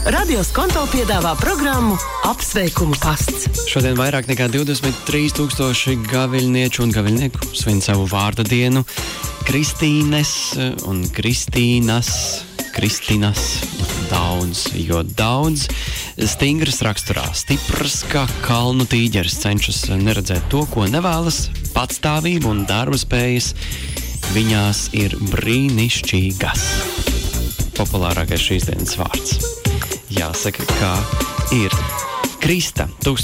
Radio Skonto piedāvā programmu Apsveikumu pasts. Šodien vairāk nekā 23,000 gaviļnieču un gaviļnieku svin savu vārda dienu. Kristīnes un Kristīnas, daudz stingras raksturā, stipras kā kalnu tīģeris, cenšas neredzēt to, ko nevēlas, patstāvība un darba spējas viņās ir brīnišķīgas. Populārākais šīs dienas vārds. Jāsaka, kā ir. Krista,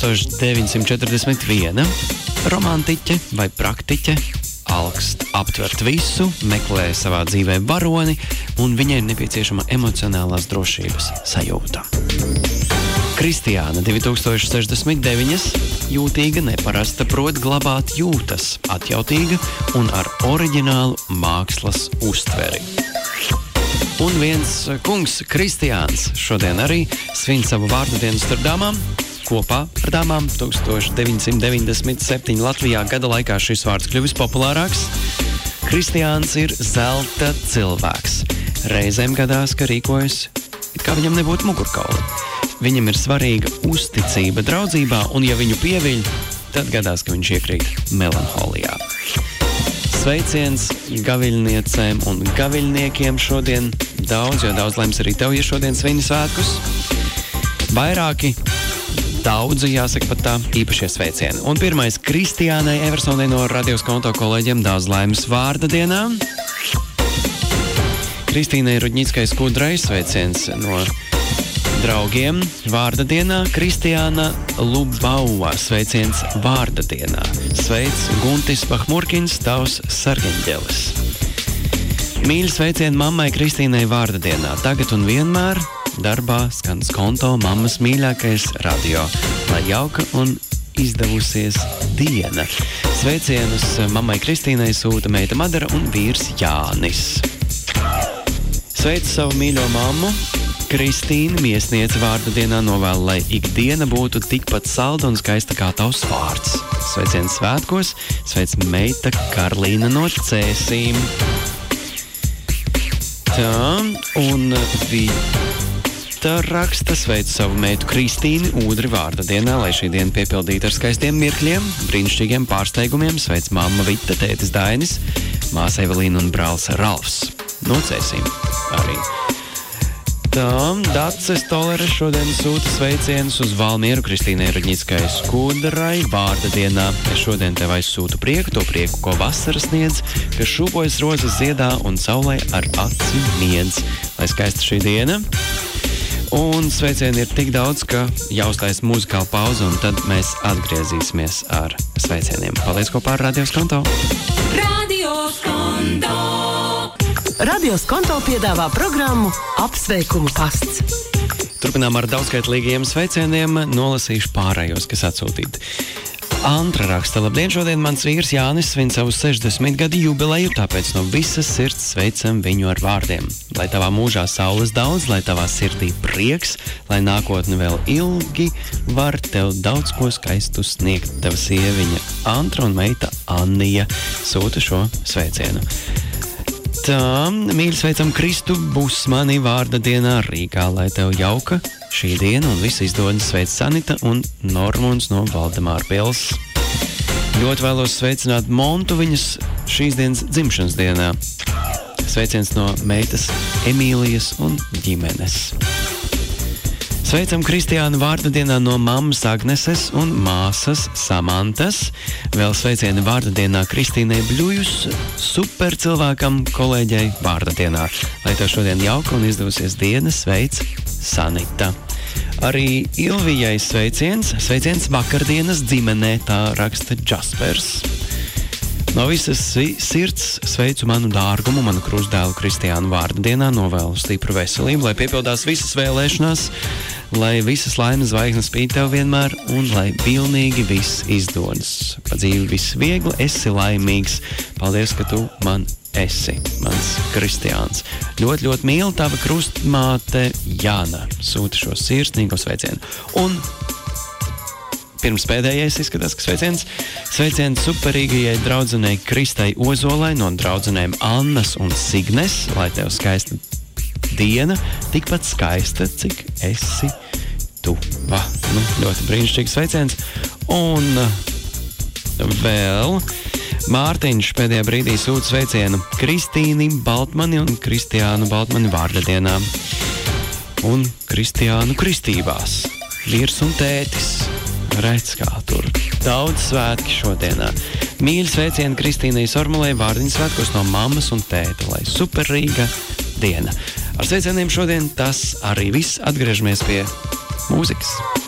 1941, romantiķe vai praktiķe, alkst aptvert visu, meklē savā dzīvē baroni, un viņai ir nepieciešama emocionālās drošības sajūta. Kristiāna, 2069, jūtīga, neparasta, prot glabāt jūtas, atjautīga un ar oriģinālu mākslas uztveri. Un viens kungs, Kristiāns, šodien arī svin savu vārdu dienu starp dāmām. Kopā ar dāmām 1997 Latvijā gada laikā šis vārds kļuvis populārāks. Kristiāns ir zelta cilvēks. Reizēm gadās, ka rīkojas, it kā viņam nebūtu mugurkaula. Viņam ir svarīga uzticība draudzībā, un ja viņu pieviļ, tad gadās, ka viņš iekrīt melanholijā. Sveiciens gaviļniecēm un gaviļniekiem šodien daudz laimes arī tev, ja šodien svini svētkus. Vairāki, daudzi, jāsaka pat tā, īpašie sveicieni. Un pirmais Kristiānai Eversonai no Radio Skonto kolēģiem daudz laimes vārda dienā. Kristīnai Rudņickai Skudrai sveiciens no draugiem vārda dienā. Kristiāna Lubauva sveiciens vārda dienā. Sveic Guntis Pahmurkins, tavs sargeņģelis. Mīļi sveicieni mammai Kristīnai vārda dienā. Tagad un vienmēr darbā skan Skonto mammas mīļākais radio. Lai jauka un izdevusies diena. Sveicienus mammai Kristīnai sūta meita Madara un vīrs Jānis. Sveicu savu mīļo mammu. Kristīna miesniece vārda dienā novēl, lai ikdiena būtu tikpat salda un skaista kā tavs vārds. Sveiciens svētkos, sveic meita Karlīna no Cēsīm. Tā, un Vita raksta, sveicu savu meitu Kristīnu Ūdri vārda dienā, lai šī diena piepildīta ar skaistiem mirkļiem, brīnišķīgiem pārsteigumiem. Sveic mamma Vita, tētis Dainis, māsa Evelīna un brālis Ralfs no Cēsīm arī. Tā, Daces Tolere šodien sūta sveicienus uz Valmieru Kristīnai Rudņickai Skudrai vārda dienā. Es šodien tev aizsūtu prieku, to prieku, ko vasara sniedz, kas šūpojas rozes ziedā un saulē ar aci miedz. Lai skaista šī diena. Un sveicieni ir tik daudz, ka jāuztais muzikāla pauze, un tad mēs atgriezīsimies ar sveicieniem. Paldies kopā ar Radio Skonto! Radio Skonto! Radio Skonto piedāvā programmu Apsveikumu pasts. Turpinām ar daudzskaitlīgiem sveicieniem, nolasīšu pārējos, kas atsūtīti. Antra raksta, labdien, šodien mans vīrs Jānis svin savu 60 gadu jubileju, tāpēc no visas sirds sveicam viņu ar vārdiem. Lai tavā mūžā saules daudz, lai tavā sirdī prieks, lai nākotne vēl ilgi var tev daudz ko skaistu sniegt. Tava sieviņa Antra un meita Annija sūta šo sveicienu. Tā, mīļi sveicam Kristu Busmani vārda dienā Rīgā, lai tev jauka šī diena un viss izdodas. Sveic Sanita un Normunds no Valdemāra pils. Ļoti vēlos sveicināt Montu viņas šīs dienas dzimšanas dienā. Sveiciens no meitas Emīlijas un ģimenes. Sveicam Kristiānu vārda dienā no mammas Agneses un māsas Samantas. Vēl sveicieni vārda dienā Kristīnai Bļujus, super cilvēkam kolēģei vārda dienā. Lai tev šodien jauka un izdevusies diena, sveic Sanita. Arī Ilvijai sveiciens vakardienas ģimenē, tā raksta Jaspers. No visas sirds sveicu manu dārgumu, manu krustdēlu Kristiānu vārda dienā, novēlu stipru veselību, lai piepildās visas vēlēšanās, lai visas laimes zvaigznes spīd tev vienmēr un lai pilnīgi viss izdodas. Pa dzīvi viss viegli, esi laimīgs. Paldies, ka tu man esi, mans Kristiāns. Ļoti, ļoti mīlu tava krustmāte Jāna. Sūta šo sirsnīgo sveicienu. Un pirms pēdējais izskatās, ka sveiciens superīgajai draudzenei Kristai Ozolai no draudzenēm Annas un Signes, lai tev skaista diena tikpat skaista, cik esi tu. Ļoti brīnišķīgs sveiciens. Un vēl Mārtiņš pēdējā brīdī sūta sveicienu Kristīni Baltmani un Kristiānu Baltmani vārda dienā. Un Kristiānu kristībās. Vīrs un tētis. Redz, kā tur daudz svētki šodienā. Mīļi sveicieni Kristīnai Sormulai vārdiņu svētkos no mammas un tēta, lai superīga diena. Ar sveicieniem šodien tas arī viss. Atgriežamies pie mūzikas.